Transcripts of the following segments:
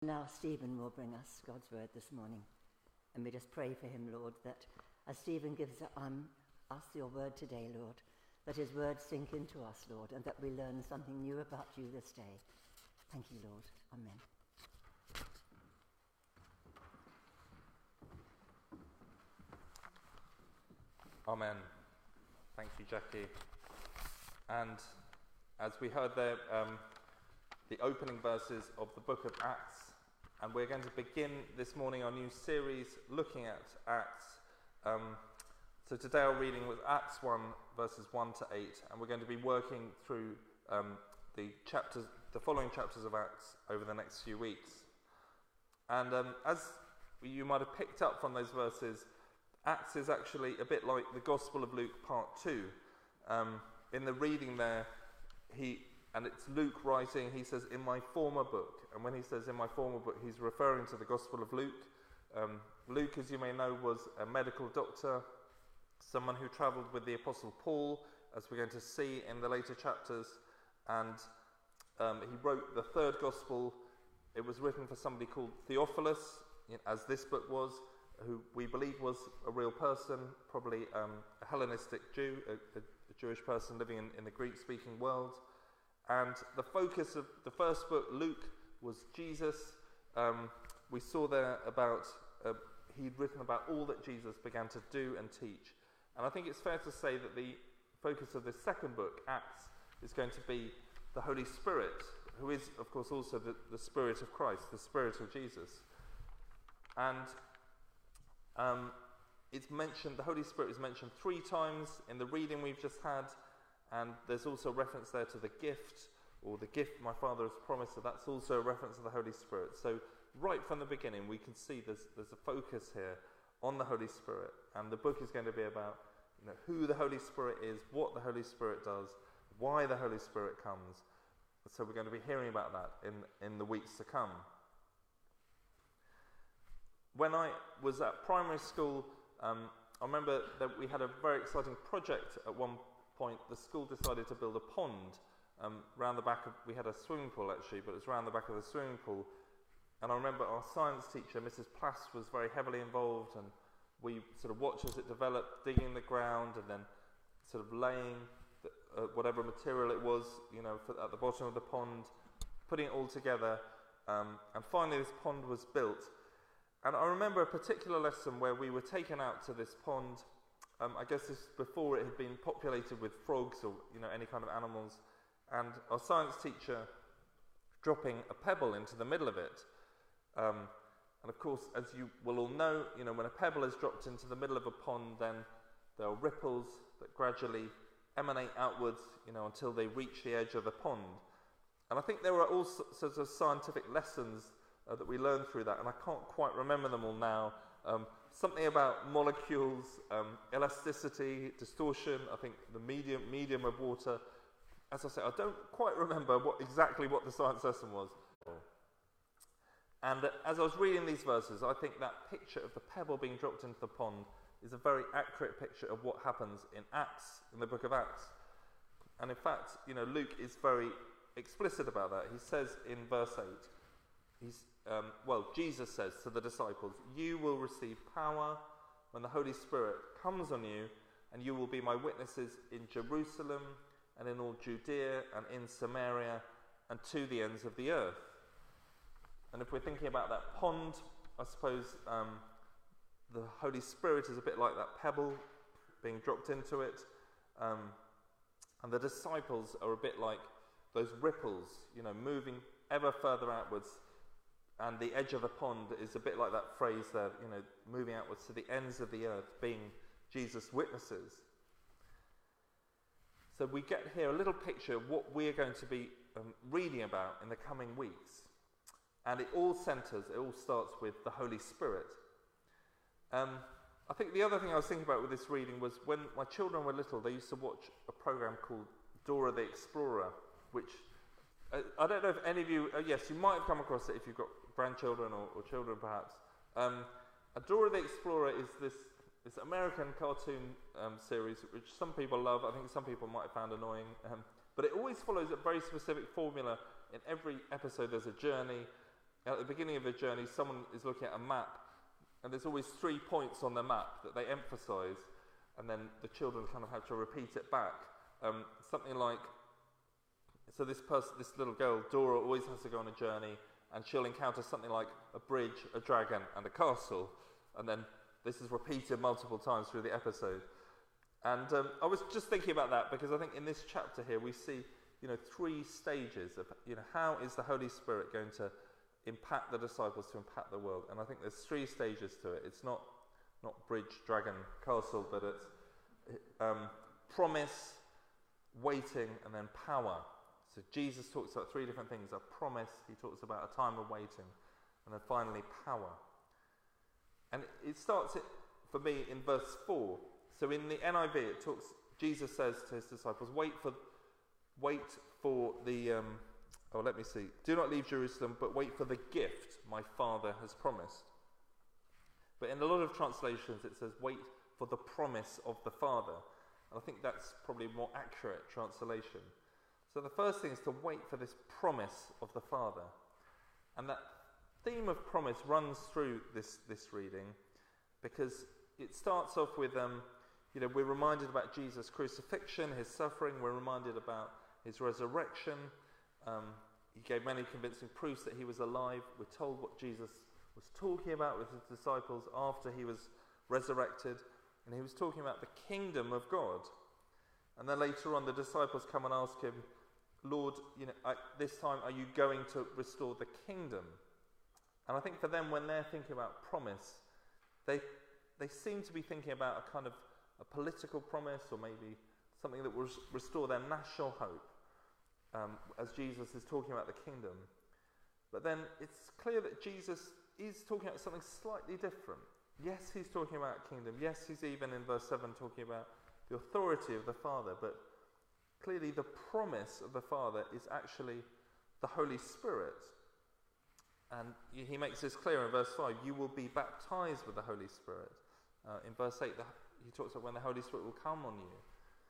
Now Stephen will bring us God's word this morning, and we just pray for him, Lord, that as Stephen gives us your word today, Lord, that his words sink into us, Lord, and that we learn something new about you this day. Thank you, Lord. Amen. Amen. Thank you, Jackie. And as we heard there, the opening verses of the book of Acts, and we're going to begin this morning our new series looking at Acts. So today our reading was Acts 1, verses 1 to 8, and we're going to be working through the following chapters of Acts over the next few weeks. And as you might have picked up from those verses, Acts is actually a bit like the Gospel of Luke part 2. In the reading there, and it's Luke writing, he says, in my former book. And when he says in my former book, he's referring to the Gospel of Luke. Luke, as you may know, was a medical doctor, someone who travelled with the Apostle Paul, as we're going to see in the later chapters. And he wrote the third Gospel. It was written for somebody called Theophilus, as this book was, who we believe was a real person, probably a Hellenistic Jew, a Jewish person living in the Greek-speaking world. And the focus of the first book, Luke, was Jesus. We saw there about, he'd written about all that Jesus began to do and teach. And I think it's fair to say that the focus of this second book, Acts, is going to be the Holy Spirit, who is, of course, also the Spirit of Christ, the Spirit of Jesus. And it's mentioned, the Holy Spirit is mentioned 3 times in the reading we've just had. And there's also a reference there to the gift, or the gift my Father has promised, so that's also a reference to the Holy Spirit. So right from the beginning, we can see there's a focus here on the Holy Spirit. And the book is going to be about who the Holy Spirit is, what the Holy Spirit does, why the Holy Spirit comes. So we're going to be hearing about that in the weeks to come. When I was at primary school, I remember that we had a very exciting project at one point. The school decided to build a pond round the back of, we had a swimming pool actually, but it was round the back of the swimming pool. And I remember our science teacher, Mrs. Plass, was very heavily involved, and we sort of watched as it developed, digging the ground and then sort of laying whatever material it was, at the bottom of the pond, putting it all together, and finally this pond was built. And I remember a particular lesson where we were taken out to this pond. I guess this before it had been populated with frogs or any kind of animals, and our science teacher dropping a pebble into the middle of it. And of course, as you will all know, when a pebble is dropped into the middle of a pond, then there are ripples that gradually emanate outwards, until they reach the edge of the pond. And I think there were all sorts of scientific lessons that we learned through that, and I can't quite remember them all now. Something about molecules, elasticity, distortion, I think the medium of water. As I say, I don't quite remember exactly what the science lesson was. And as I was reading these verses, I think that picture of the pebble being dropped into the pond is a very accurate picture of what happens in Acts, in the book of Acts. And in fact, Luke is very explicit about that. He says in verse 8, Jesus says to the disciples, "You will receive power when the Holy Spirit comes on you, and you will be my witnesses in Jerusalem and in all Judea and in Samaria and to the ends of the earth." And if we're thinking about that pond, I suppose the Holy Spirit is a bit like that pebble being dropped into it. And the disciples are a bit like those ripples, moving ever further outwards. And the edge of the pond is a bit like that phrase there, moving outwards to the ends of the earth, being Jesus' witnesses. So we get here a little picture of what we're going to be reading about in the coming weeks. And it all starts with the Holy Spirit. I think the other thing I was thinking about with this reading was when my children were little, they used to watch a program called Dora the Explorer, which I don't know if any of you, yes, you might have come across it if you've got grandchildren or children perhaps. Dora the Explorer is this American cartoon series which some people love. I think some people might have found annoying. But it always follows a very specific formula. In every episode there's a journey, at the beginning of a journey, someone is looking at a map, and there's always 3 points on the map that they emphasise, and then the children kind of have to repeat it back. Something like, so this little girl, Dora, always has to go on a journey, and she'll encounter something like a bridge, a dragon, and a castle, and then this is repeated multiple times through the episode. And I was just thinking about that, because I think in this chapter here we see, 3 stages of, how is the Holy Spirit going to impact the disciples, to impact the world. And I think there's 3 stages to it. It's not bridge, dragon, castle, but it's promise, waiting, and then power. So Jesus talks about 3 different things: a promise, he talks about a time of waiting, and then finally power. And it starts for me in verse 4. So in the NIV, Jesus says to his disciples, wait for the, do not leave Jerusalem, but wait for the gift my Father has promised. But in a lot of translations it says, wait for the promise of the Father. And I think that's probably a more accurate translation. So the first thing is to wait for this promise of the Father. And that theme of promise runs through this reading, because it starts off with, we're reminded about Jesus' crucifixion, his suffering. We're reminded about his resurrection. He gave many convincing proofs that he was alive. We're told what Jesus was talking about with his disciples after he was resurrected. And he was talking about the kingdom of God. And then later on, the disciples come and ask him, Lord, this time are you going to restore the kingdom? And I think for them, when they're thinking about promise, they seem to be thinking about a kind of a political promise, or maybe something that will restore their national hope, as Jesus is talking about the kingdom. But then it's clear that Jesus is talking about something slightly different. Yes, he's talking about kingdom. Yes, he's even in verse 7 talking about the authority of the Father. But clearly the promise of the Father is actually the Holy Spirit. And he makes this clear in verse 5, you will be baptized with the Holy Spirit. In verse 8, he talks about when the Holy Spirit will come on you.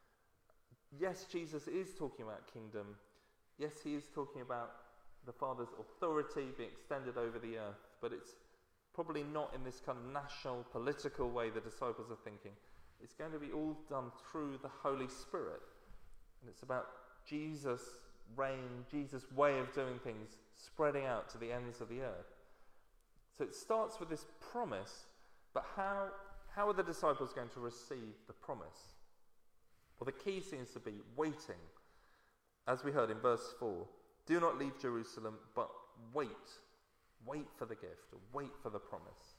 Yes, Jesus is talking about kingdom. Yes, he is talking about the Father's authority being extended over the earth. But it's probably not in this kind of national, political way the disciples are thinking. It's going to be all done through the Holy Spirit. And it's about Jesus' reign, Jesus' way of doing things, spreading out to the ends of the earth. So it starts with this promise, but how are the disciples going to receive the promise? Well, the key seems to be waiting. As we heard in verse 4, do not leave Jerusalem, but wait. Wait for the gift, wait for the promise.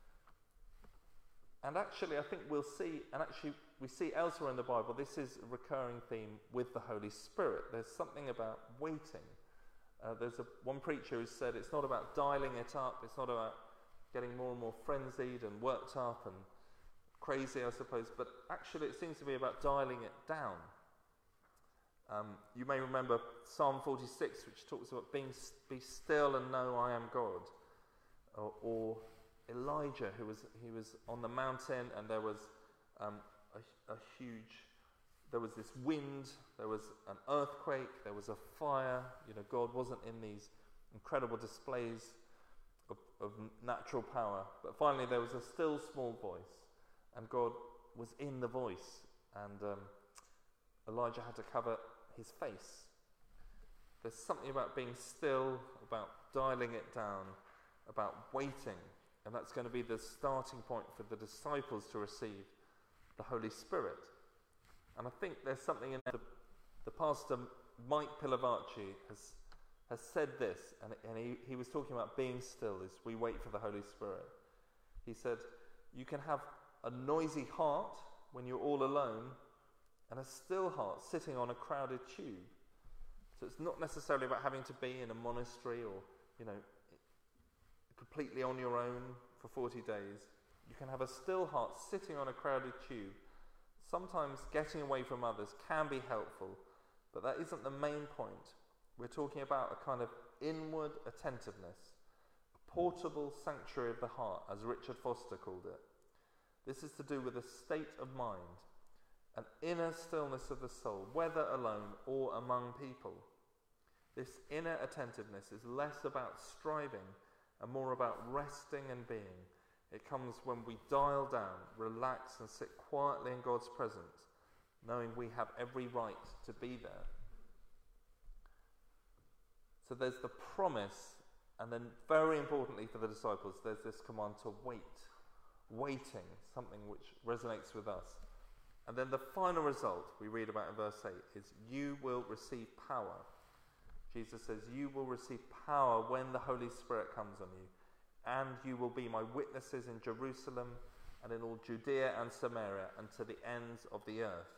And actually, I think we'll see, and actually we see elsewhere in the Bible, this is a recurring theme with the Holy Spirit. There's something about waiting. There's one preacher who said it's not about dialing it up, it's not about getting more and more frenzied and worked up and crazy, I suppose, but actually it seems to be about dialing it down. You may remember Psalm 46, which talks about be still and know I am God. Or Elijah, he was on the mountain, and there was there was this wind, there was an earthquake, there was a fire. God wasn't in these incredible displays of natural power. But finally there was a still small voice, and God was in the voice, and Elijah had to cover his face. There's something about being still, about dialing it down, about waiting, and that's going to be the starting point for the disciples to receive the Holy Spirit. And I think there's something in there. The pastor Mike Pilavacci has said this, and he was talking about being still as we wait for the Holy Spirit. He said, you can have a noisy heart when you're all alone, and a still heart sitting on a crowded tube. So it's not necessarily about having to be in a monastery or, completely on your own for 40 days. You can have a still heart sitting on a crowded tube. Sometimes getting away from others can be helpful, but that isn't the main point. We're talking about a kind of inward attentiveness, a portable sanctuary of the heart, as Richard Foster called it. This is to do with a state of mind, an inner stillness of the soul, whether alone or among people. This inner attentiveness is less about striving and more about resting and being. It comes when we dial down, relax and sit quietly in God's presence, knowing we have every right to be there. So there's the promise, and then very importantly for the disciples, there's this command to wait. Waiting, something which resonates with us. And then the final result we read about in verse 8 is you will receive power. Jesus says, you will receive power when the Holy Spirit comes on you, and you will be my witnesses in Jerusalem and in all Judea and Samaria and to the ends of the earth.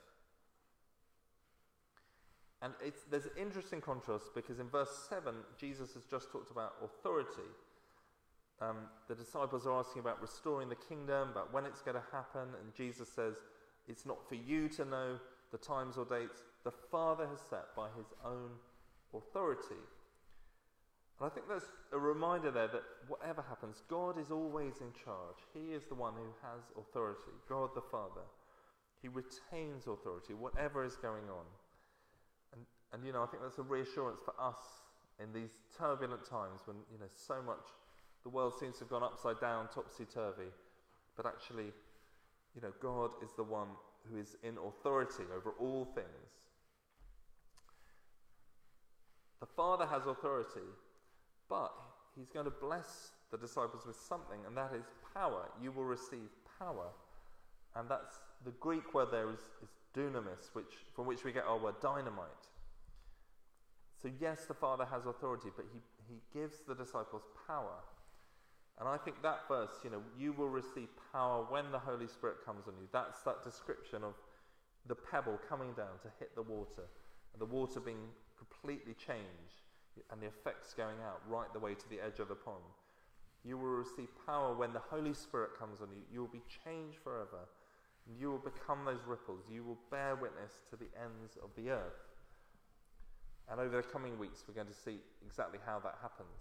And there's an interesting contrast because in verse 7, Jesus has just talked about authority. The disciples are asking about restoring the kingdom, about when it's going to happen, and Jesus says, it's not for you to know the times or dates. The Father has set by his own authority. And I think that's a reminder there that whatever happens, God is always in charge. He is the one who has authority, God the Father. He retains authority, whatever is going on. And I think that's a reassurance for us in these turbulent times when, so much, the world seems to have gone upside down, topsy-turvy. But actually, God is the one who is in authority over all things. The Father has authority, but he's going to bless the disciples with something, and that is power. You will receive power. And that's the Greek word there is dunamis, from which we get our word dynamite. So yes, the Father has authority, but he gives the disciples power. And I think that verse, you will receive power when the Holy Spirit comes on you. That's that description of the pebble coming down to hit the water, and the water being completely changed, and the effects going out right the way to the edge of the pond. You will receive power when the Holy Spirit comes on you. You will be changed forever, and you will become those ripples. You will bear witness to the ends of the earth. And over the coming weeks, we're going to see exactly how that happens.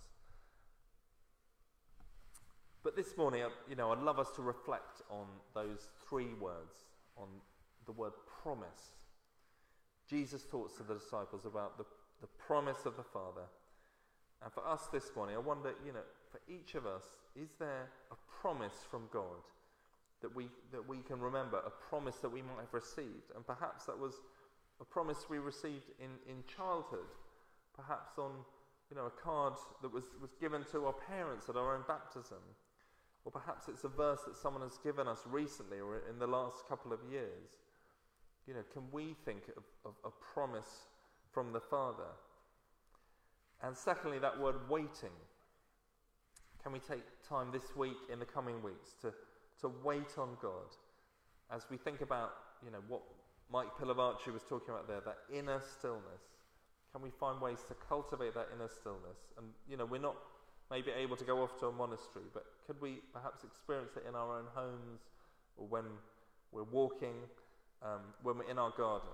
But this morning, I'd love us to reflect on those three words, on the word promise. Jesus talks to the disciples about the promise of the Father. And for us this morning, I wonder, for each of us, is there a promise from God that we can remember, a promise that we might have received? And perhaps that was a promise we received in childhood, perhaps on a card that was given to our parents at our own baptism. Or perhaps it's a verse that someone has given us recently or in the last couple of years. Can we think of a promise from the Father? And secondly, that word waiting. Can we take time this week, in the coming weeks, to wait on God as we think about, what Mike Pilavarci was talking about there, that inner stillness? Can we find ways to cultivate that inner stillness? And, we're not maybe able to go off to a monastery, but could we perhaps experience it in our own homes, or when we're walking, when we're in our garden?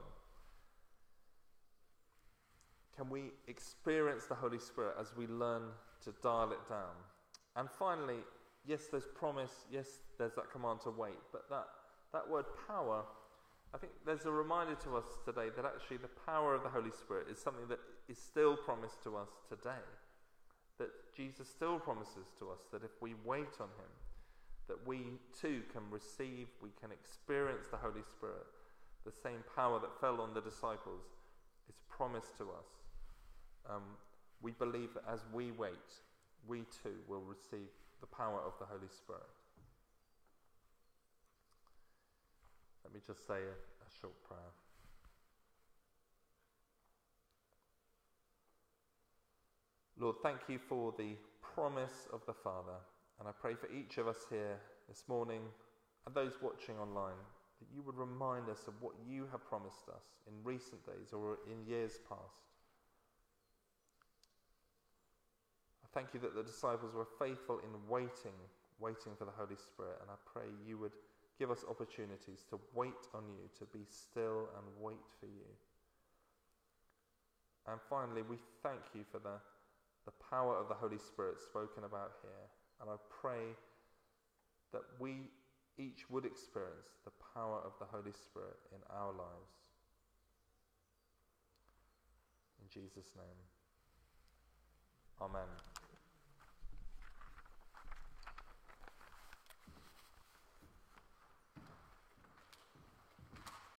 Can we experience the Holy Spirit as we learn to dial it down? And finally, yes, there's promise, yes, there's that command to wait, but that word power, I think there's a reminder to us today that actually the power of the Holy Spirit is something that is still promised to us today. That Jesus still promises to us that if we wait on him, that we too can receive, we can experience the Holy Spirit. The same power that fell on the disciples is promised to us. We believe that as we wait, we too will receive the power of the Holy Spirit. Let me just say a short prayer. Lord, thank you for the promise of the Father. And I pray for each of us here this morning and those watching online, that you would remind us of what you have promised us in recent days or in years past. I thank you that the disciples were faithful in waiting for the Holy Spirit. And I pray you would give us opportunities to wait on you, to be still and wait for you. And finally, we thank you for the power of the Holy Spirit spoken about here. And I pray that we each would experience the power of the Holy Spirit in our lives. In Jesus' name, Amen.